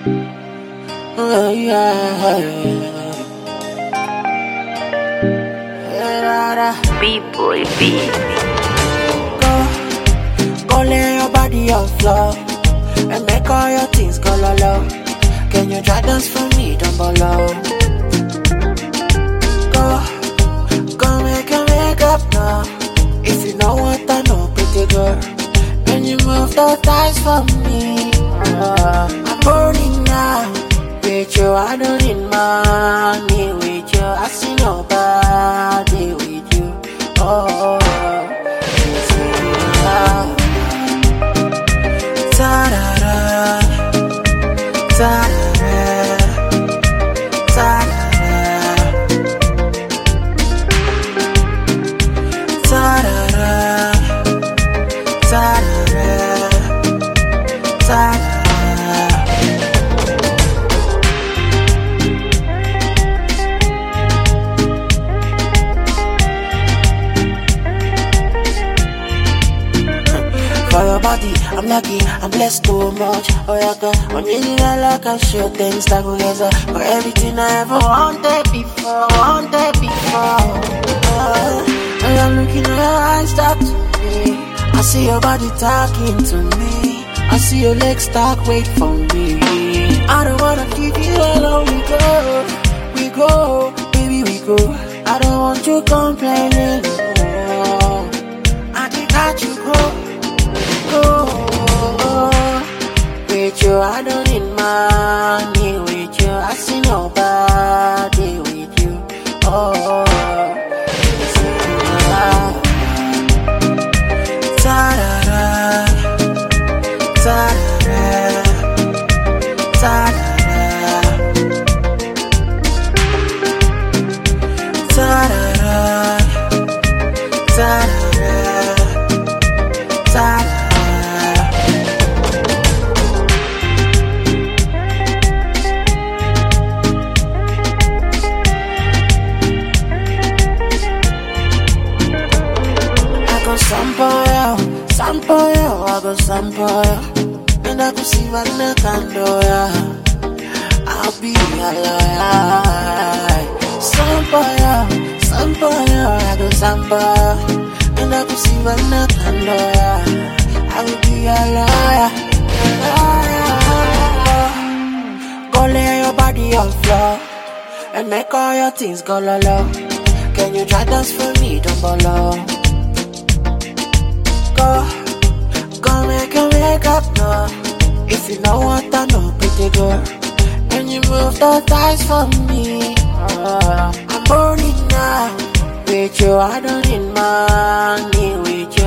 Oh, yeah. B-boy B. Go lay your body on floor and make all your things go low. Can you try dance for me, down below? Go make your makeup now. If you know what I know, pretty girl. Can you move those thighs for me? I'm burning now. With you, I don't need money. With you, I see nobody. With you, oh. Ta-da-da, ta-da-da, ta-da-da, ta-da-da, ta-da-da, ta-da-da. For your body, I'm lucky, I'm blessed too much. Oh yeah, girl, when you need I like I show things that go together. For everything I ever wanted before. And I'm looking at your eyes, talk to me. I see your body talking to me. I see your legs talk, wait for me. I don't wanna keep you alone, we go, baby, we go. I don't want you complaining, no. I think that you go. With you, I don't need money. With you, I see nobody. With you, oh. Ta-da-da, ta-da-da, ta-da-da, ta-da-da, ta-da-da, ta-da-da. Sample, I go sample, and I go see what I can do, I'll be a lawyer. Sample, I go sample, and I go see what I can do, I will be a lawyer. Go lay your body on floor and make all your things go low. Can you try dance for me, down below? Go make your makeup now. If you know what I know, pretty girl. Can you move those thighs for me? I'm burning now. With you, I don't need money. With